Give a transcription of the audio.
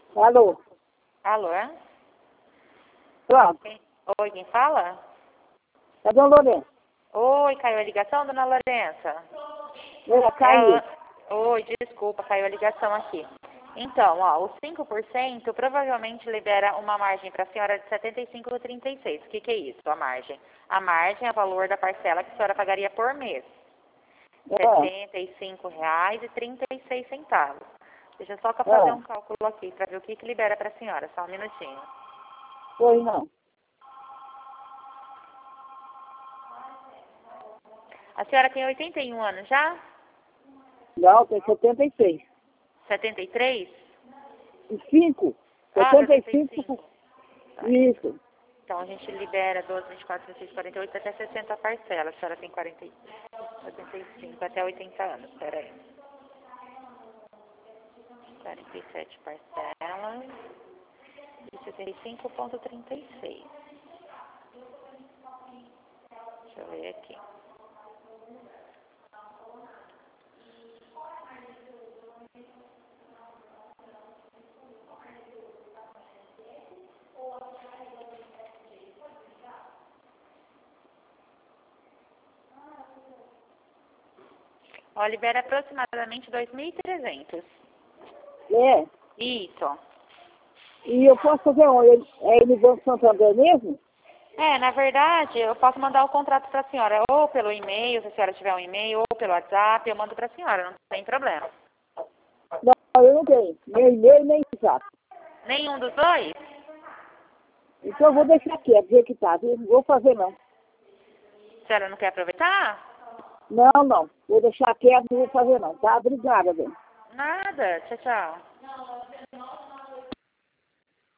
Alô? Alô, é? Pronto. Oi, quem fala? É Dona Lourenço. Oi, caiu a ligação, dona Lourença? Caiu. Oi, desculpa, caiu a ligação aqui. Então, ó, os 5% provavelmente libera uma margem para a senhora de 75,36. O que é isso, a margem? A margem é o valor da parcela que a senhora pagaria por mês. R$ 75,36. Deixa só que eu fazer um cálculo aqui para ver o que libera para a senhora. Só um minutinho. Pois não. A senhora tem 81 anos já? Não, tem 76. 73? E 5? Ah, 75. Isso. Então a gente libera 12, 24, 26, 48 até 60 parcelas. A senhora tem 75 até 80 anos. Espera aí. 47 parcelas e 75,36. Deixa eu ver aqui. Ó, libera aproximadamente 2.300. É. Isso. E eu posso fazer onde? É no Banco Santander mesmo? Na verdade, eu posso mandar o contrato para a senhora, ou pelo e-mail, se a senhora tiver um e-mail, ou pelo WhatsApp, eu mando para a senhora, não tem problema. Não, eu não tenho. Nem e-mail, nem WhatsApp. Nenhum dos dois? Então eu vou deixar quieto, ver que tá. Não vou fazer não. A senhora não quer aproveitar? Não, não. Vou deixar quieto, não vou fazer não. Tá? Obrigada, bem. Nada. Tchau, tchau.